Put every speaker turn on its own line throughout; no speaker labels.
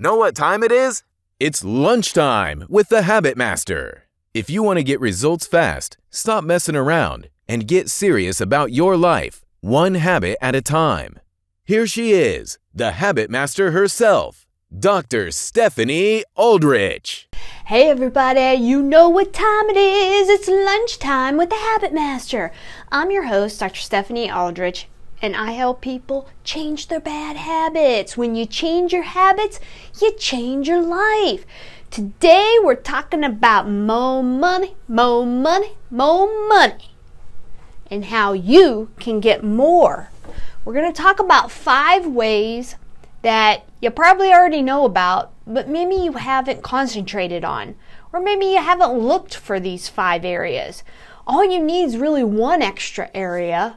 Know what time it is?
It's lunchtime with the Habit Master. If you want to get results fast, stop messing around, and get serious about your life, one habit at a time. Here she is, the Habit Master herself, Dr. Stephanie Aldrich.
Hey everybody, you know what time it is. It's lunchtime with the Habit Master. I'm your host, Dr. Stephanie Aldrich, and I help people change their bad habits. When you change your habits, you change your life. Today we're talking about more money, more money, more money, and how you can get more. We're going to talk about 5 ways that you probably already know about, but maybe you haven't concentrated on, or maybe you haven't looked for these 5 areas. All you need is really one extra area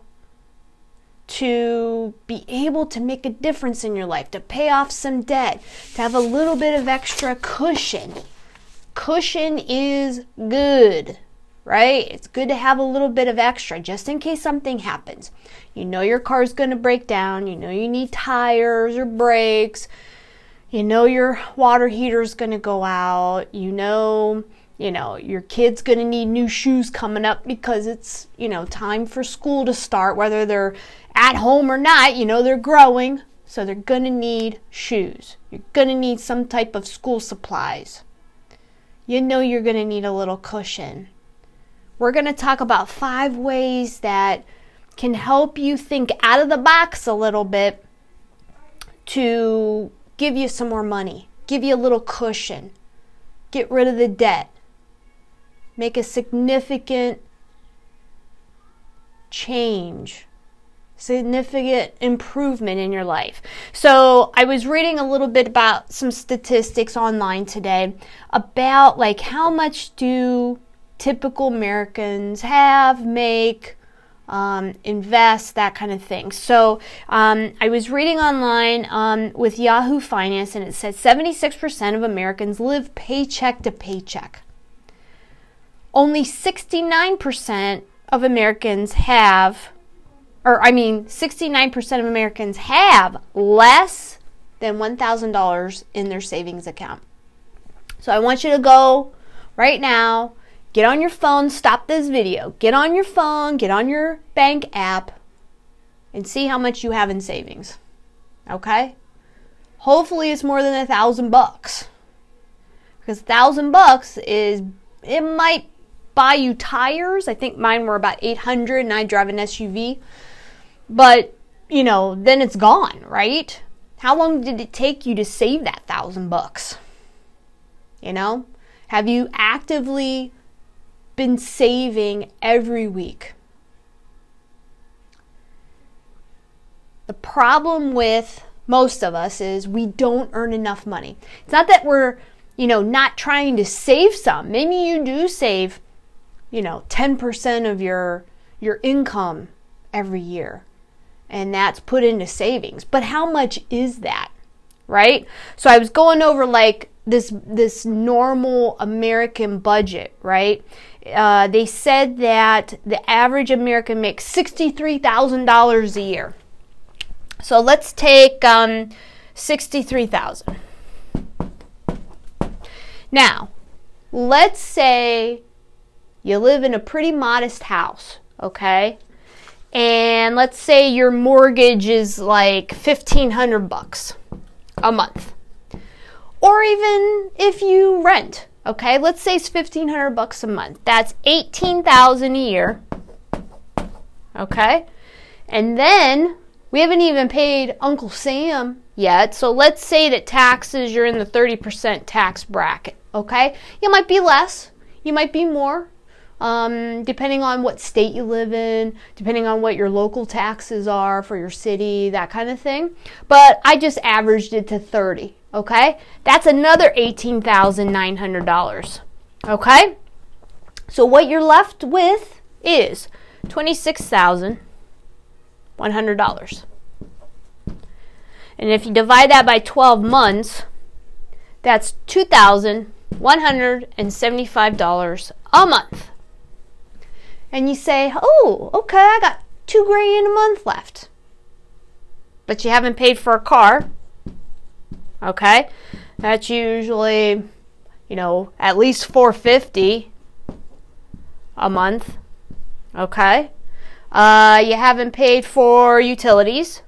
to be able to make a difference in your life, to pay off some debt, to have a little bit of extra cushion. Cushion is good, right? It's good to have a little bit of extra just in case something happens. You know your car's going to break down. You know you need tires or brakes. You know your water heater's going to go out. You know your kid's going to need new shoes coming up because it's, time for school to start, whether they're at home or not. They're growing, so they're going to need shoes. You're going to need some type of school supplies. You're going to need a little cushion. We're going to talk about 5 ways that can help you think out of the box a little bit to give you some more money, give you a little cushion, get rid of the debt, make a significant change, significant improvement in your life. So I was reading a little bit about some statistics online today about how much do typical Americans make, invest, that kind of thing. So I was reading online with Yahoo Finance, and it said 76% of Americans live paycheck to paycheck. Only 69% of Americans have, 69% of Americans have less than $1,000 in their savings account. So I want you to go right now, get on your phone, stop this video, get on your phone, get on your bank app, and see how much you have in savings. Okay? Hopefully it's more than $1,000. Because $1,000 it might buy you tires. I think mine were about $800 and I drive an SUV. But, then it's gone, right? How long did it take you to save that $1,000? Have you actively been saving every week? The problem with most of us is we don't earn enough money. It's not that we're, not trying to save some. Maybe you do save, 10% of your income every year, and that's put into savings. But how much is that, right? So I was going over this normal American budget, right? They said that the average American makes $63,000 a year. So let's take $63,000. Now, let's say you live in a pretty modest house, okay? And let's say your mortgage is like $1,500 a month. Or even if you rent, okay? Let's say it's $1,500 a month. That's $18,000 a year, okay? And then we haven't even paid Uncle Sam yet. So let's say that taxes, you're in the 30% tax bracket, okay? You might be less, you might be more, depending on what state you live in, depending on what your local taxes are for your city, that kind of thing. But I just averaged it to 30, okay? That's another $18,900, okay? So what you're left with is $26,100. And if you divide that by 12 months, that's $2,175 a month. And you say, oh, okay, I got $2,000 a month left. But you haven't paid for a car. Okay? That's usually, at least $450 a month. Okay. You haven't paid for utilities.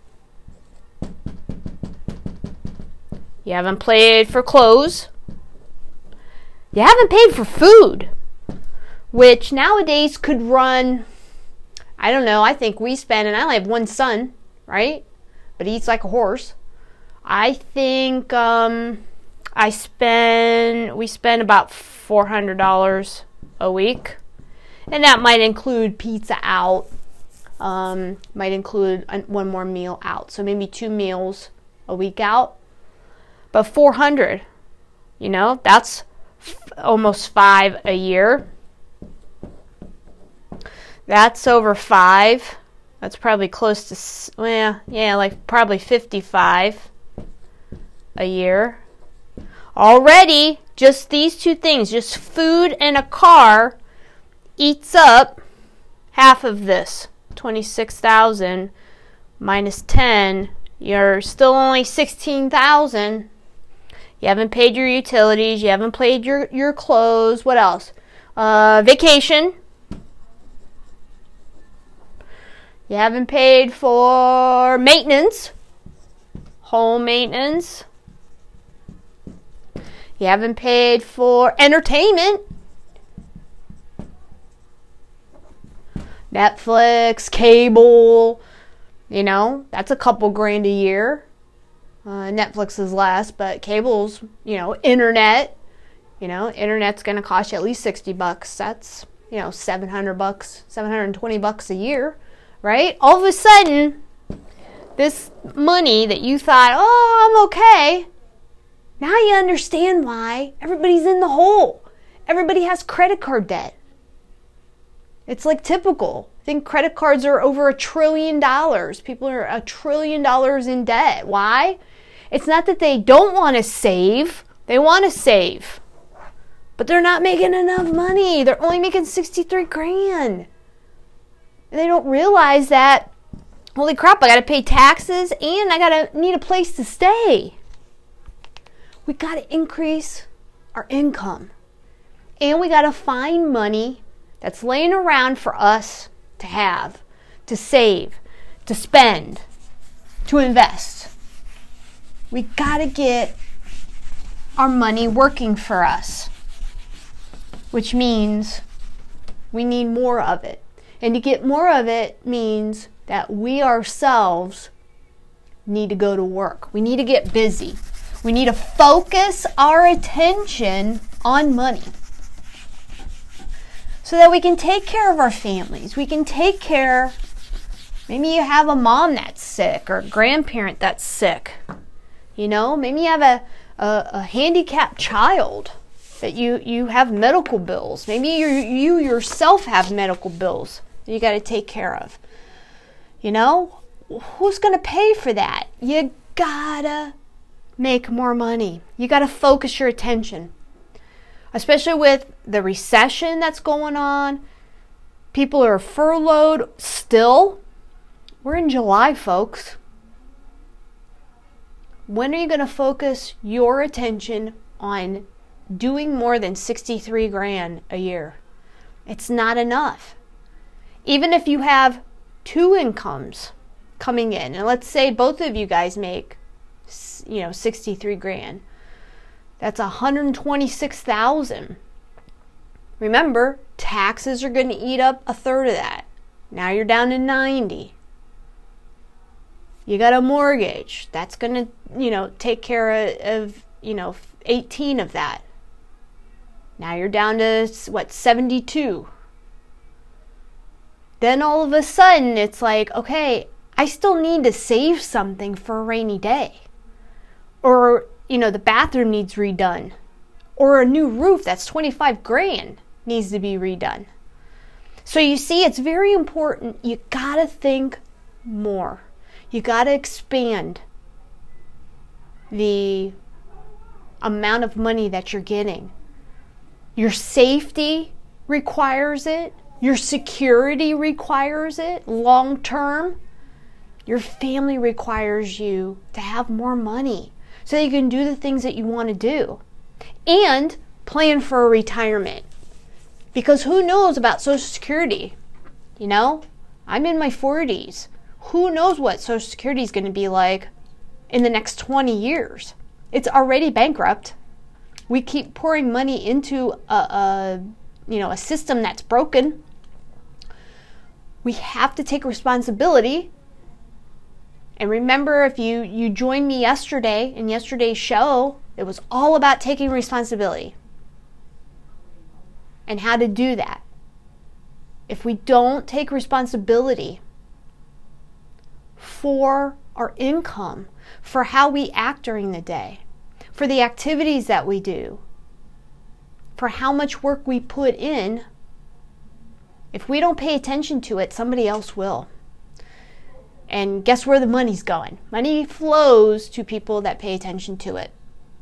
You haven't paid for clothes. You haven't paid for food, which nowadays could run, I don't know, I think we spend, and I only have one son, right? But he eats like a horse. I think we spend about $400 a week. And that might include pizza out, might include one more meal out. So maybe 2 meals a week out. But $400, that's almost $5 a year. That's over $5. That's probably close to, like probably $55 a year. Already, just these 2 things, just food and a car, eats up half of this. 26,000 minus 10, you're still only 16,000. You haven't paid your utilities, you haven't paid your clothes. What else? Vacation. You haven't paid for maintenance, home maintenance. You haven't paid for entertainment. Netflix, cable, that's a couple grand a year. Netflix is less, but cable's, internet, internet's going to cost you at least $60. That's, $700, $720 a year, right? All of a sudden, this money that you thought, I'm okay, now you understand why everybody's in the hole. Everybody has credit card debt. It's like typical. I think credit cards are over $1 trillion. People are $1 trillion in debt. Why? It's not that they don't want to save. They want to save. But they're not making enough money. They're only making 63 grand. And they don't realize that, holy crap, I got to pay taxes and I need a place to stay. We got to increase our income. And we got to find money that's laying around for us to have, to save, to spend, to invest. We got to get our money working for us, which means we need more of it. And to get more of it means that we ourselves need to go to work. We need to get busy. We need to focus our attention on money so that we can take care of our families. We can take care, maybe you have a mom that's sick or a grandparent that's sick. Maybe you have a handicapped child that you have medical bills. Maybe you yourself have medical bills that you got to take care of. Who's going to pay for that? You gotta make more money. You got to focus your attention. Especially with the recession that's going on. People are furloughed still. We're in July, folks. When are you going to focus your attention on doing more than 63 grand a year? It's not enough. Even if you have 2 incomes coming in, and let's say both of you guys make 63 grand. That's 126,000. Remember, taxes are going to eat up 1/3 of that. Now you're down to 90. You got a mortgage. That's going to, take care of 18 of that. Now you're down to 72. Then all of a sudden it's like, okay, I still need to save something for a rainy day. Or, the bathroom needs redone. Or a new roof that's 25 grand needs to be redone. So you see, it's very important. You got to think more. You got to expand the amount of money that you're getting. Your safety requires it. Your security requires it long term. Your family requires you to have more money so that you can do the things that you want to do and plan for a retirement. Because who knows about Social Security? You know, I'm in my 40s. Who knows what Social Security is going to be like in the next 20 years? It's already bankrupt. We keep pouring money into a system that's broken. We have to take responsibility. And remember, if you joined me yesterday in yesterday's show, it was all about taking responsibility and how to do that. If we don't take responsibility for our income, for how we act during the day, for the activities that we do, for how much work we put in, if we don't pay attention to it, somebody else will. And guess where the money's going? Money flows to people that pay attention to it.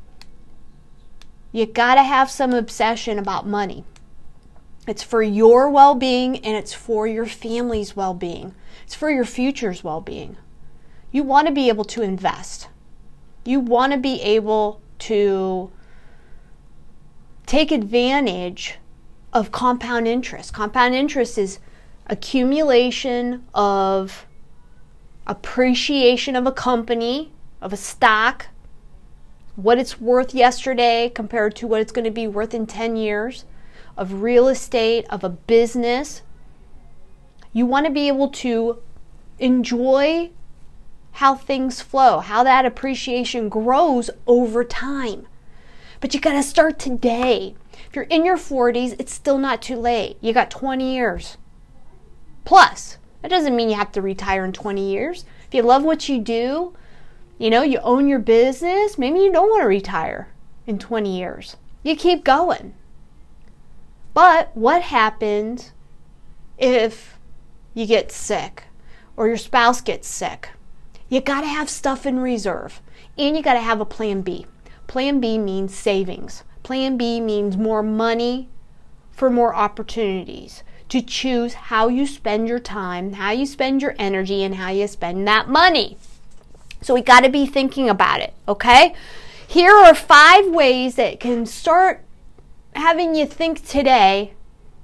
You gotta have some obsession about money. It's for your well-being and it's for your family's well-being. It's for your future's well-being. You want to be able to invest. You want to be able to take advantage of compound interest. Compound interest is accumulation of appreciation of a company, of a stock, what it's worth yesterday compared to what it's going to be worth in 10 years, of real estate, of a business. You want to be able to enjoy how things flow, how that appreciation grows over time. But you got to start today. If you're in your 40s, it's still not too late. You got 20 years. Plus, that doesn't mean you have to retire in 20 years. If you love what you do, you own your business, maybe you don't want to retire in 20 years. You keep going. But what happens if you get sick or your spouse gets sick? You got to have stuff in reserve, and you got to have a plan B. Plan B means savings. Plan B means more money for more opportunities to choose how you spend your time, how you spend your energy, and how you spend that money. So we got to be thinking about it, okay? Here are 5 ways that can start having you think today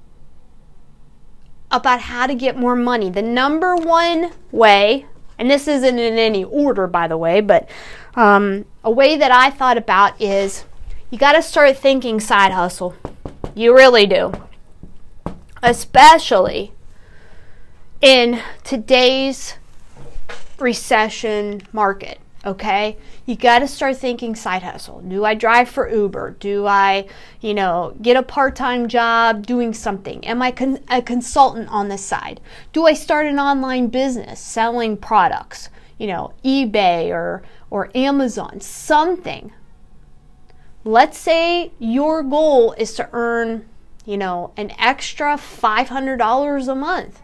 about how to get more money. The number one way, and this isn't in any order, by the way, but a way that I thought about is you got to start thinking side hustle. You really do. Especially in today's recession market, okay? You got to start thinking side hustle. Do I drive for Uber? Do I, get a part-time job doing something? Am I a consultant on the side? Do I start an online business selling products? eBay or Amazon, something. Let's say your goal is to earn, an extra $500 a month.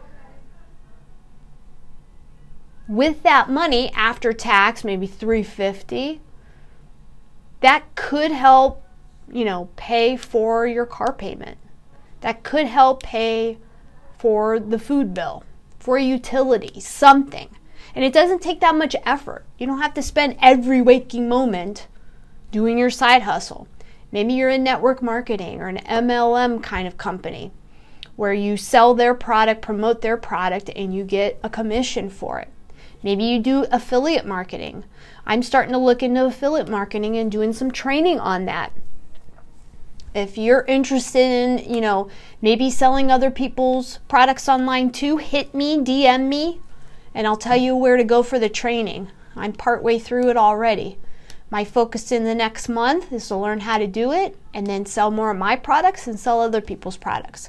With that money, after tax, maybe $350, that could help, pay for your car payment. That could help pay for the food bill, for utilities, something. And it doesn't take that much effort. You don't have to spend every waking moment doing your side hustle. Maybe you're in network marketing or an MLM kind of company where you sell their product, promote their product, and you get a commission for it. Maybe you do affiliate marketing. I'm starting to look into affiliate marketing and doing some training on that. If you're interested in, maybe selling other people's products online too, hit me, DM me, and I'll tell you where to go for the training. I'm partway through it already. My focus in the next month is to learn how to do it and then sell more of my products and sell other people's products.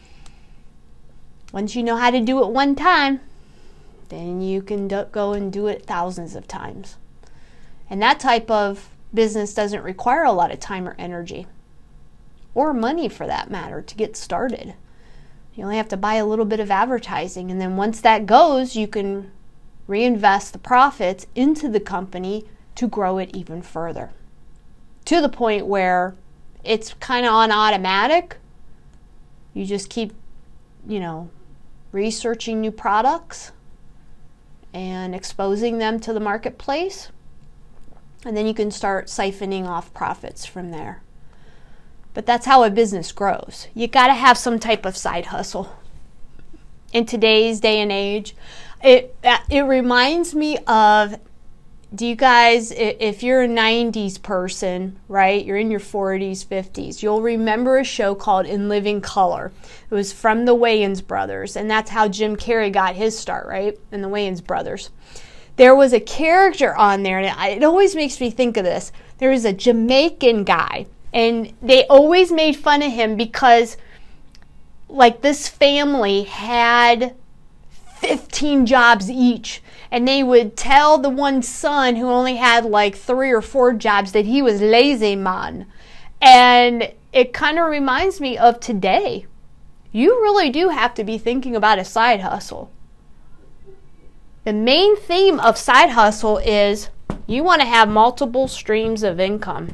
Once you know how to do it one time, then you can go and do it thousands of times. And that type of business doesn't require a lot of time or energy, or money for that matter, to get started. You only have to buy a little bit of advertising, and then once that goes, you can reinvest the profits into the company to grow it even further, to the point where it's kind of on automatic. You just keep, researching new products and exposing them to the marketplace, And then you can start siphoning off profits from there. But that's how a business grows. You got to have some type of side hustle. In today's day and age, it reminds me of, do you guys, if you're a 90s person, right, you're in your 40s, 50s, you'll remember a show called In Living Color. It was from the Wayans brothers, and that's how Jim Carrey got his start, right, in the Wayans brothers. There was a character on there, and it always makes me think of this. There was a Jamaican guy, and they always made fun of him because, like, this family had 15 jobs each, and they would tell the one son who only had like 3 or 4 jobs that he was lazy man. And it kind of reminds me of today. You really do have to be thinking about a side hustle. The main theme of side hustle is you want to have multiple streams of income.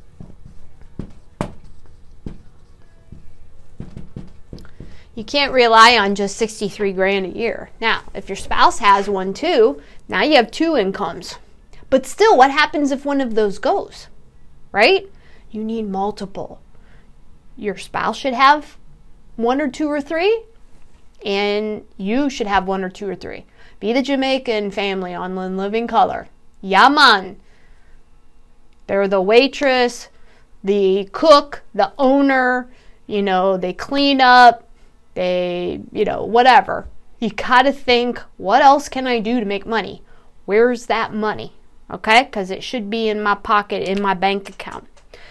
You can't rely on just 63 grand a year. Now, if your spouse has one too, now you have 2 incomes. But still, what happens if one of those goes? Right? You need multiple. Your spouse should have 1 or 2 or 3, and you should have 1 or 2 or 3. Be the Jamaican family on In Living Color. Yeah, man. They're the waitress, the cook, the owner, they clean up, they, whatever. You got to think, what else can I do to make money? Where's that money? Okay? Because it should be in my pocket, in my bank account.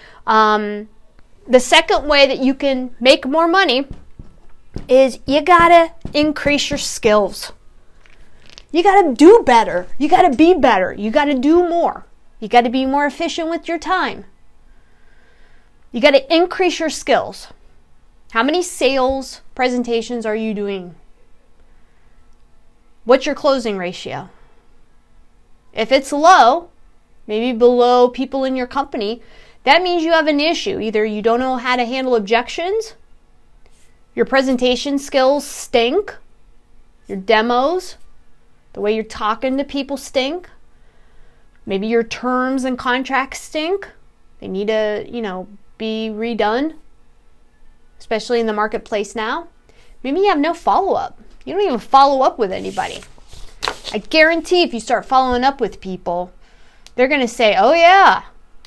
The second way that you can make more money is you got to increase your skills. You got to do better. You got to be better. You got to do more. You got to be more efficient with your time. You got to increase your skills. How many sales presentations are you doing? What's your closing ratio? If it's low, maybe below people in your company, that means you have an issue. Either you don't know how to handle objections, your presentation skills stink, your demos, the way you're talking to people stink, maybe your terms and contracts stink. They need to, be redone, especially in the marketplace now. Maybe you have no follow-up. You don't even follow up with anybody. I guarantee if you start following up with people, they're going to say, oh yeah,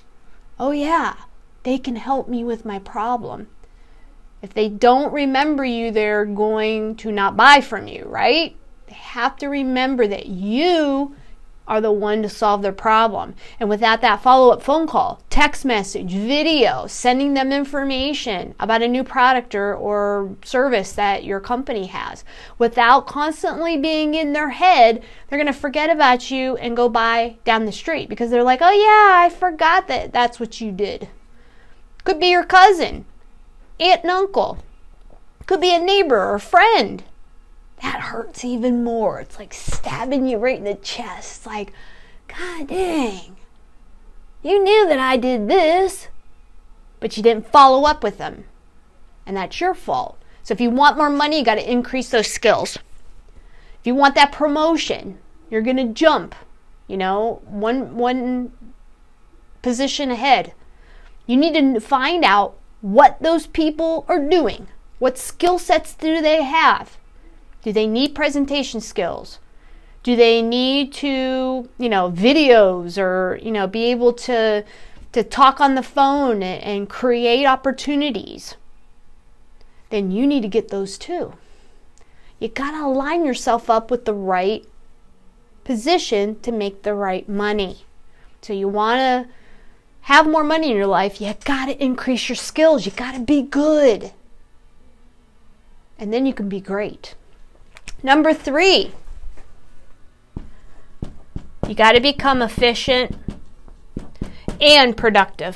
they can help me with my problem. If they don't remember you, they're going to not buy from you, right? They have to remember that you are the one to solve their problem. And without that follow-up phone call, text message, video, sending them information about a new product or service that your company has, without constantly being in their head, they're going to forget about you and go buy down the street because they're like, oh yeah, I forgot that that's what you did. Could be your cousin, aunt and uncle. Could be a neighbor or friend. That hurts even more. It's like stabbing you right in the chest. It's like, God dang, you knew that I did this, but you didn't follow up with them. And that's your fault. So if you want more money, you got to increase those skills. If you want that promotion, you're going to jump, one position ahead. You need to find out what those people are doing. What skill sets do they have? Do they need presentation skills? Do they need to, videos or, be able to talk on the phone and create opportunities? Then you need to get those too. You got to align yourself up with the right position to make the right money. So you want to have more money in your life, you got to increase your skills. You got to be good. And then you can be great. Number 3, you got to become efficient and productive.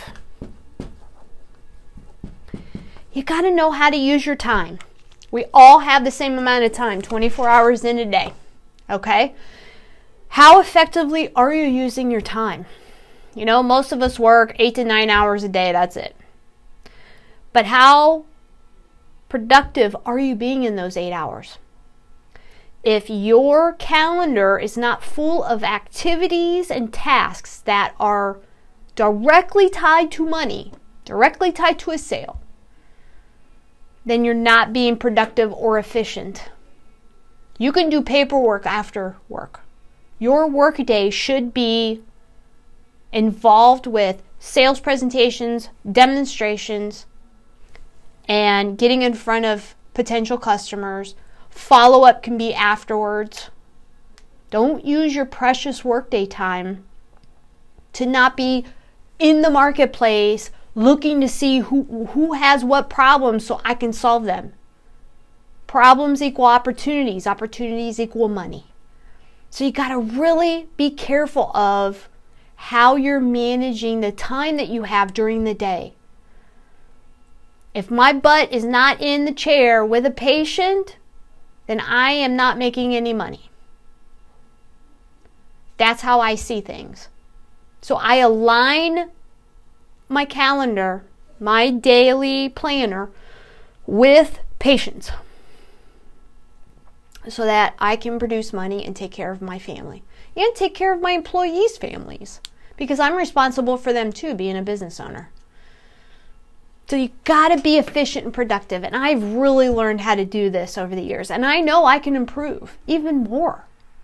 You got to know how to use your time. We all have the same amount of time, 24 hours in a day. Okay? How effectively are you using your time? Most of us work 8 to 9 hours a day. That's it. But how productive are you being in those 8 hours? if your calendar is not full of activities and tasks that are directly tied to money, directly tied to a sale, then you're not being productive or efficient. You can do paperwork after work. Your workday should be involved with sales presentations, demonstrations, and getting in front of potential customers. Follow-up can be afterwards. Don't use your precious workday time to not be in the marketplace looking to see who has what problems so I can solve them. Problems equal opportunities. Opportunities equal money. So you got to really be careful of how you're managing the time that you have during the day. If my butt is not in the chair with a patient, then I am not making any money. That's how I see things. So I align my calendar, my daily planner, with patients so that I can produce money and take care of my family and take care of my employees' families, because I'm responsible for them too, being a business owner. So you got to be efficient and productive, and I've really learned how to do this over the years, and I know I can improve even more.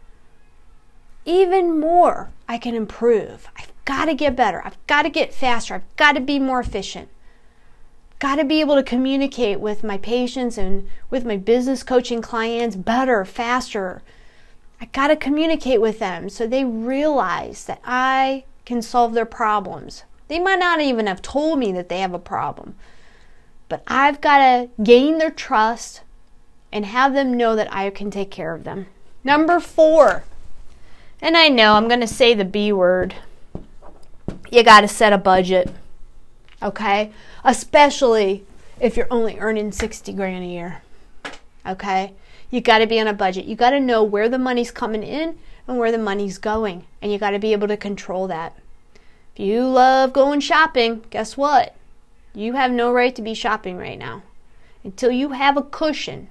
Even more I can improve. I've got to get better. I've got to get faster. I've got to be more efficient. Got to be able to communicate with my patients and with my business coaching clients better, faster. I got to communicate with them so they realize that I can solve their problems. They might not even have told me that they have a problem, but I've got to gain their trust and have them know that I can take care of them. Number 4, and I know I'm going to say the B word. You got to set a budget, okay? Especially if you're only earning $60,000 a year, okay? You got to be on a budget. You got to know where the money's coming in and where the money's going, and you got to be able to control that. If you love going shopping, guess what? You have no right to be shopping right now until you have a cushion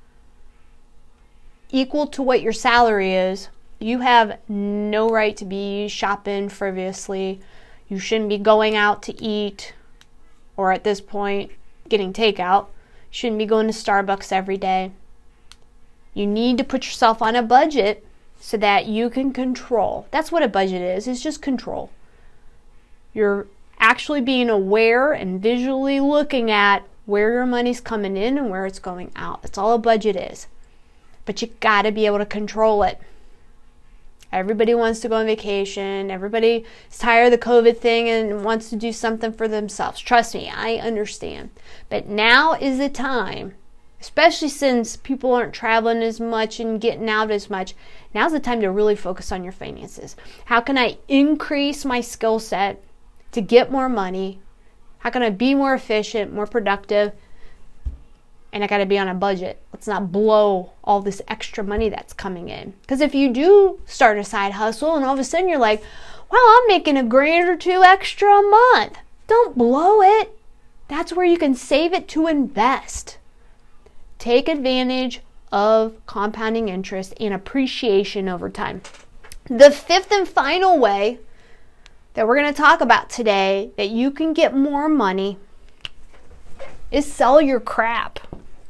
equal to what your salary is. You have no right to be shopping frivolously. You shouldn't be going out to eat, or at this point, getting takeout. You shouldn't be going to Starbucks every day. You need to put yourself on a budget so that you can control. That's what a budget is. It's just control. You're actually being aware and visually looking at where your money's coming in and where it's going out. That's all a budget is. But you got to be able to control it. Everybody wants to go on vacation. Everybody is tired of the COVID thing and wants to do something for themselves. Trust me, I understand. But now is the time, especially since people aren't traveling as much and getting out as much. Now's the time to really focus on your finances. How can I increase my skill set to get more money? How can I be more efficient, more productive? And I got to be on a budget. Let's not blow all this extra money that's coming in. Because if you do start a side hustle and all of a sudden you're like, well, I'm making $1,000 or $2 extra a month. Don't blow it. That's where you can save it to invest. Take advantage of compounding interest and appreciation over time. The 5th and final way that we're going to talk about today that you can get more money is sell your crap.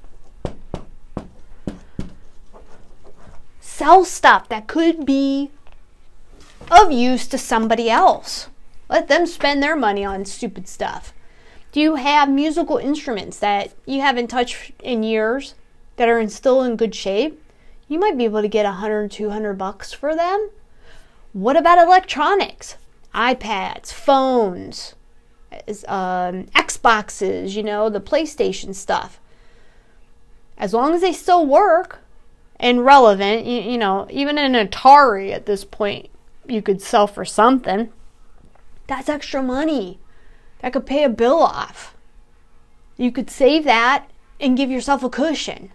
Sell stuff that could be of use to somebody else. Let them spend their money on stupid stuff. Do you have musical instruments that you haven't touched in years that are still in good shape? You might be able to get $100, $200 for them. What about electronics? iPads, phones, Xboxes, the PlayStation stuff. As long as they still work and relevant, even an Atari at this point you could sell for something. That's extra money. That could pay a bill off. You could save that and give yourself a cushion.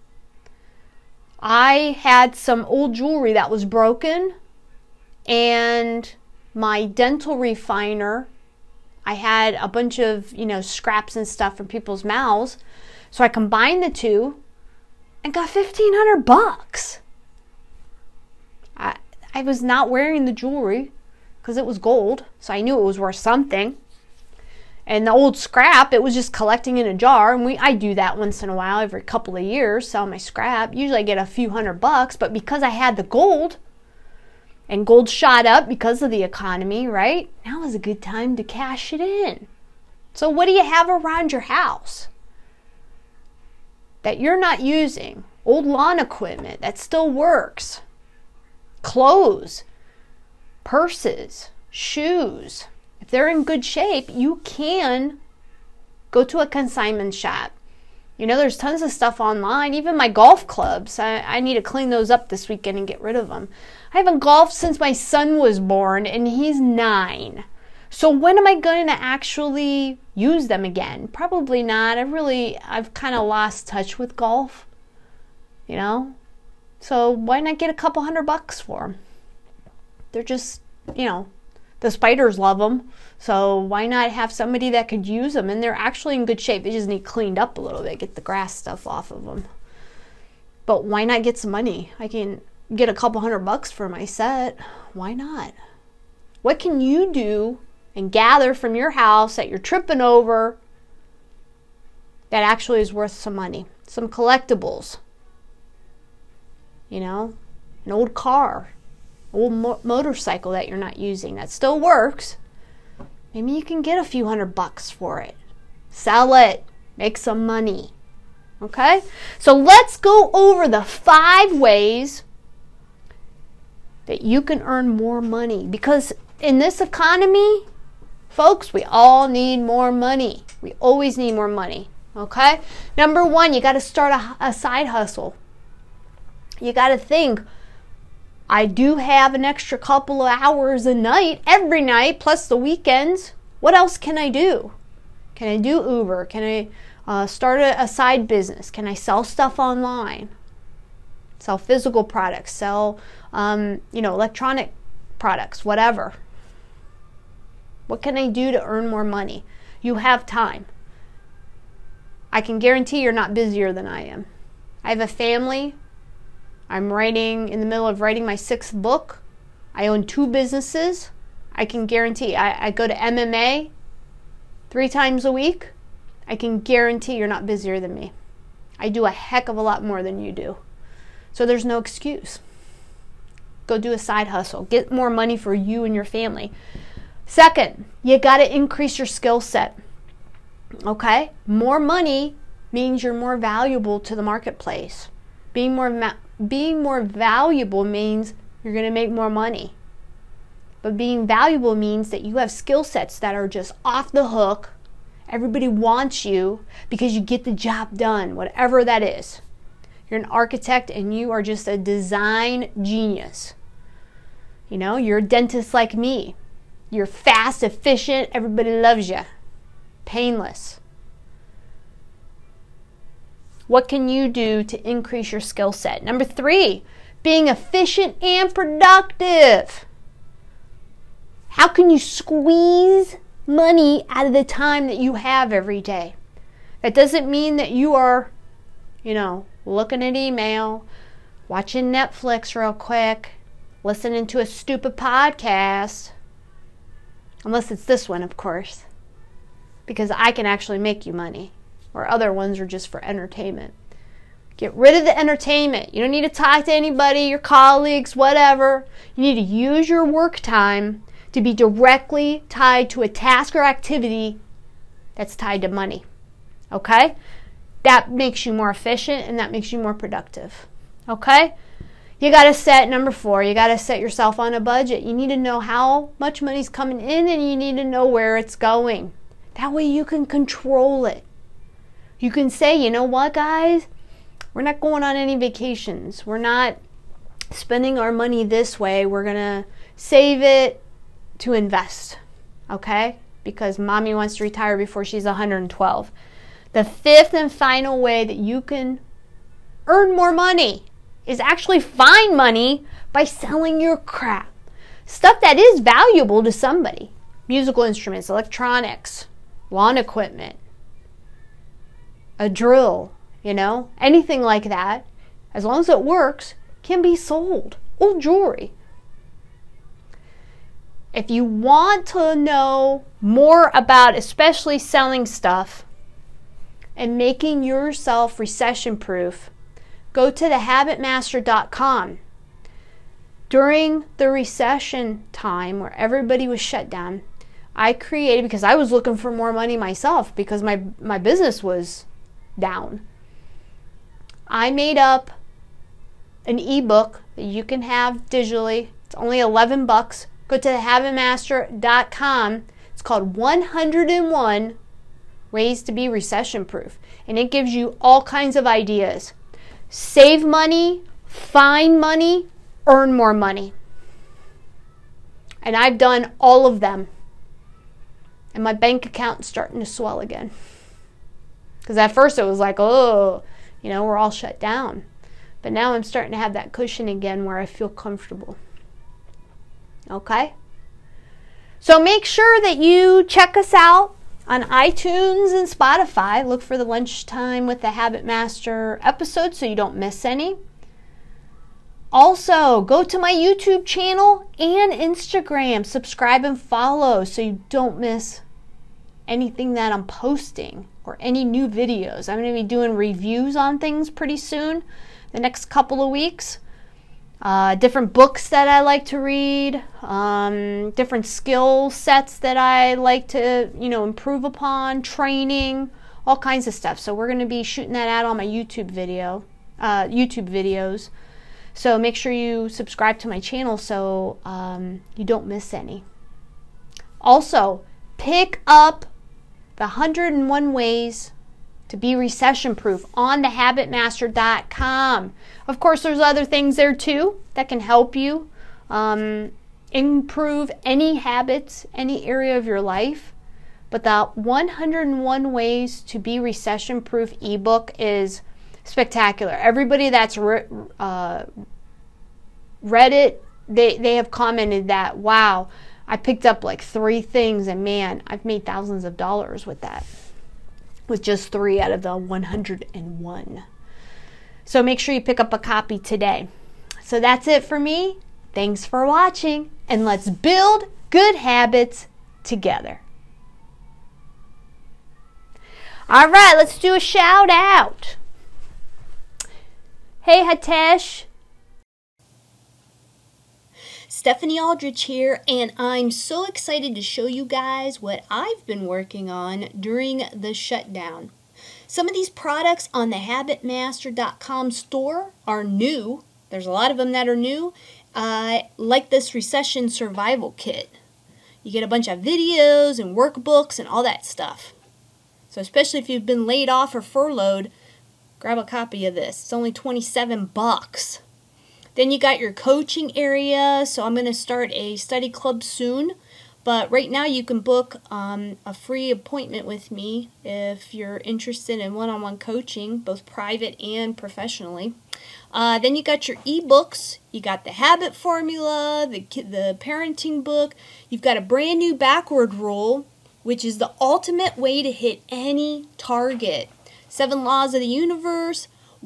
I had some old jewelry that was broken, and my dental refiner, I had a bunch of, scraps and stuff from people's mouths. So I combined the two and got $1,500. I was not wearing the jewelry because it was gold, so I knew it was worth something. And the old scrap, it was just collecting in a jar, and I do that once in a while, every couple of years, sell my scrap. Usually I get a few $100, but because I had the gold, and gold shot up because of the economy, right? Now is a good time to cash it in. So what do you have around your house that you're not using? Old lawn equipment that still works. Clothes, purses, shoes. If they're in good shape, you can go to a consignment shop. You know, there's tons of stuff online. Even my golf clubs, I need to clean those up this weekend and get rid of them. I haven't golfed since my son was born, and he's 9. So when am I going to actually use them again? Probably not. I've kind of lost touch with golf, you know? So why not get a couple $100 for them? They're just, you know, the spiders love them. So why not have somebody that could use them? And they're actually in good shape. They just need cleaned up a little bit, get the grass stuff off of them. But why not get some money? I can get a couple $100 for my set. Why not? What can you do and gather from your house that you're tripping over that actually is worth some money? Some collectibles. You know, an old car, old motorcycle that you're not using that still works. Maybe you can get a few $100 for it. Sell it. Make some money. Okay? So let's go over the 5 ways that you can earn more money. Because in this economy, folks, we all need more money. We always need more money. Okay? Number 1, you got to start a side hustle. You got to think, I do have an extra couple of hours a night, every night, plus the weekends. What else can I do? Can I do Uber? Can I start a side business? Can I sell stuff online? Sell physical products, sell electronic products, whatever. What can I do to earn more money? You have time. I can guarantee you're not busier than I am. I have a family. I'm in the middle of writing my 6th book. I own 2 businesses. I can guarantee, I go to MMA 3 times a week. I can guarantee you're not busier than me. I do a heck of a lot more than you do. So there's no excuse. Go do a side hustle. Get more money for you and your family. Second, you got to increase your skill set. Okay? More money means you're more valuable to the marketplace. Being more valuable means you're going to make more money. But being valuable means that you have skill sets that are just off the hook. Everybody wants you because you get the job done, whatever that is. You're an architect and you are just a design genius. You know, you're a dentist like me. You're fast, efficient, everybody loves you. Painless. What can you do to increase your skill set? Number 3, being efficient and productive. How can you squeeze money out of the time that you have every day? That doesn't mean that you are, looking at email, watching Netflix real quick, listening to a stupid podcast. Unless it's this one, of course. Because I can actually make you money. Or other ones are just for entertainment. Get rid of the entertainment. You don't need to talk to anybody, your colleagues, whatever. You need to use your work time to be directly tied to a task or activity that's tied to money. Okay? That makes you more efficient and that makes you more productive. Okay? You got to set, number 4, you got to set yourself on a budget. You need to know how much money's coming in and you need to know where it's going. That way you can control it. You can say, you know what, guys? We're not going on any vacations. We're not spending our money this way. We're going to save it to invest, okay? Because mommy wants to retire before she's 112. The 5th and final way that you can earn more money is actually find money by selling your crap. Stuff that is valuable to somebody. Musical instruments, electronics, lawn equipment, a drill, anything like that, as long as it works, can be sold. Old jewelry. If you want to know more about especially selling stuff and making yourself recession proof, go to thehabitmaster.com. During the recession time where everybody was shut down, I created, because I was looking for more money myself because my business was down, I made up an ebook that you can have digitally. It's only $11. Go to thehabitmaster.com. It's called 101 Ways to be Recession Proof. And it gives you all kinds of ideas. Save money, find money, earn more money. And I've done all of them. And my bank account is starting to swell again. Because at first it was like, oh, we're all shut down. But now I'm starting to have that cushion again where I feel comfortable. Okay? So make sure that you check us out on iTunes and Spotify. Look for the Lunchtime with the Habit Master episode so you don't miss any. Also, go to my YouTube channel and Instagram. Subscribe and follow so you don't miss anything that I'm posting or any new videos. I'm going to be doing reviews on things pretty soon, the next couple of weeks. Different books that I like to read, different skill sets that I like to, improve upon, training, all kinds of stuff. So we're going to be shooting that out on my YouTube videos. So make sure you subscribe to my channel so you don't miss any. Also, pick up the 101 Ways to be Recession Proof on thehabitmaster.com. Of course, there's other things there too that can help you improve any habits, any area of your life. But the 101 Ways to be Recession Proof ebook is spectacular. Everybody that's read it, they have commented that, wow, I picked up like 3 things and man, I've made thousands of dollars with that. With just 3 out of the 101. So make sure you pick up a copy today. So that's it for me. Thanks for watching, and let's build good habits together. All right, let's do a shout out. Hey, Hitesh. Stephanie Aldrich here, and I'm so excited to show you guys what I've been working on during the shutdown. Some of these products on the habitmaster.com store are new. There's a lot of them that are new, like this recession survival kit. You get a bunch of videos and workbooks and all that stuff. So especially if you've been laid off or furloughed, grab a copy of this. It's only $27. Then you got your coaching area, so I'm going to start a study club soon. But right now you can book a free appointment with me if you're interested in one-on-one coaching, both private and professionally. Then you got your ebooks. You got the habit formula, the parenting book. You've got a brand new backward rule, which is the ultimate way to hit any target. 7 laws of the universe.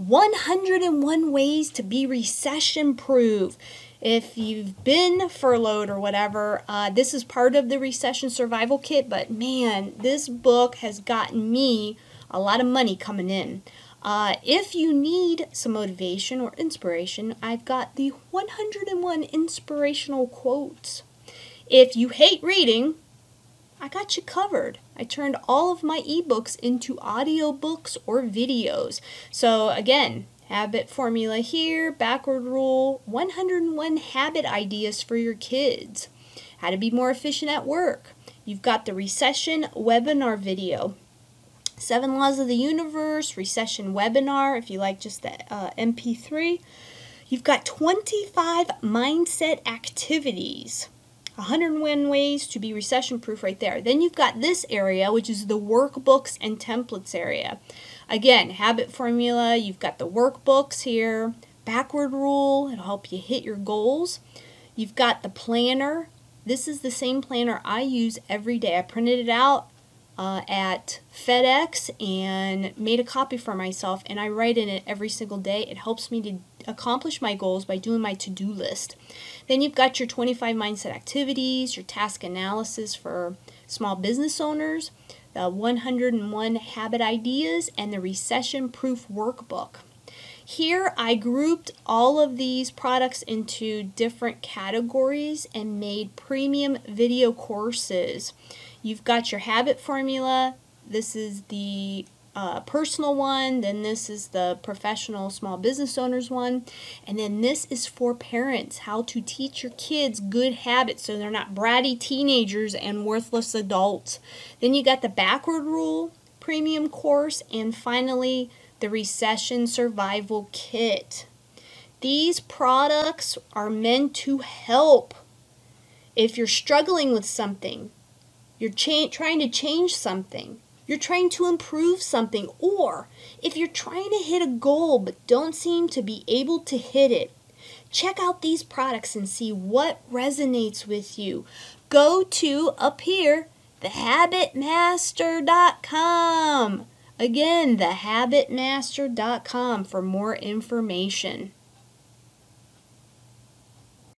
101 ways to be recession proof. If you've been furloughed or whatever, this is part of the recession survival kit, but man, this book has gotten me a lot of money coming in. If you need some motivation or inspiration, I've got the 101 inspirational quotes. If you hate reading, I got you covered. I turned all of my ebooks into audiobooks or videos. So again, habit formula here, backward rule, 101 habit ideas for your kids. How to be more efficient at work. You've got the recession webinar video. 7 laws of the universe, recession webinar, if you like just the MP3. You've got 25 mindset activities. 101 ways to be recession proof right there. Then you've got this area, which is the workbooks and templates area. Again, habit formula, you've got the workbooks here, backward rule, it'll help you hit your goals. You've got the planner. This is the same planner I use every day. I printed it out, at FedEx and made a copy for myself, and I write in it every single day. It helps me to accomplish my goals by doing my to-do list. Then you've got your 25 mindset activities, your task analysis for small business owners, the 101 habit ideas, and the recession-proof workbook. Here I grouped all of these products into different categories and made premium video courses. You've got your habit formula. This is the personal one, then this is the professional small business owners one, and then this is for parents, how to teach your kids good habits so they're not bratty teenagers and worthless adults. Then you got the backward rule premium course, and finally the recession survival kit. These products are meant to help. If you're struggling with something, you're trying to change something, you're trying to improve something, or if you're trying to hit a goal but don't seem to be able to hit it, check out these products and see what resonates with you. Go to, up here, thehabitmaster.com. Again, thehabitmaster.com for more information.